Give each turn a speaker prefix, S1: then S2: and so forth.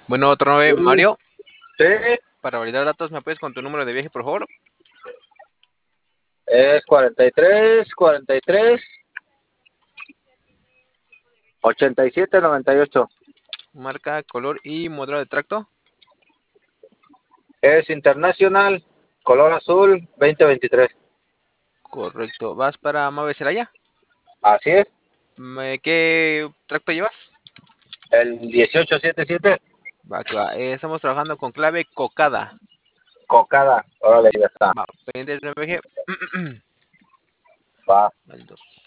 S1: Bueno, otro 9, Mario.
S2: Sí,
S1: Para validar datos, ¿me puedes con tu número de viaje, por favor?
S2: es 43, 97, 98.
S1: Marca, color y modelo de tracto.
S2: Es internacional, color azul, 2023.
S1: Correcto. ¿Vas para Mave Celaya?
S2: Así es,
S1: ¿Qué tracto llevas?
S2: el 1877,
S1: Va, que va. Estamos trabajando con clave cocada.
S2: cocada. Órale, ya está.
S1: Va, pendientes de viaje.
S2: Va.
S1: El 2.